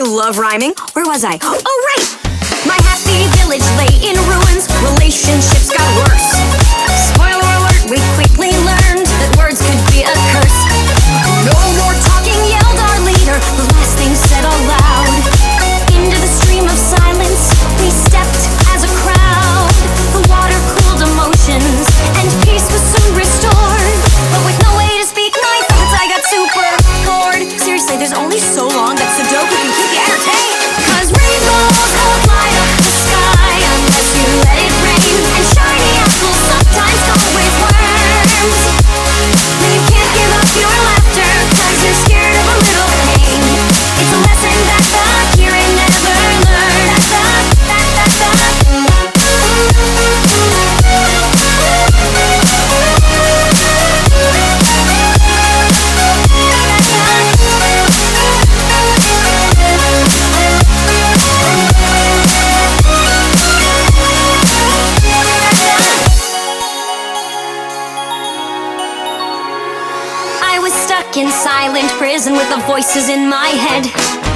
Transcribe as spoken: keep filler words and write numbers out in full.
love rhyming. Where was I? Oh, right! My happy village lay in ruins. Relationships got worse. Spoiler alert, we quickly learned that words could be a curse. No more talking, yelled our leader. The last thing said out loud. Into the stream of silence, we stepped as a crowd. The water cooled emotions, and peace was soon restored. But with no way to speak my thoughts, I got super bored. Seriously, there's only so long that Sudoku can keep you entertained. Cause rainbows won't light up the sky unless you let it rain. And shiny apples sometimes come with worms. But you can't give up your laughter cause you're scared of a little pain. It's a lesson that the hearing never learned. That, that, that, that, I was stuck in silent prison with the voices in my head.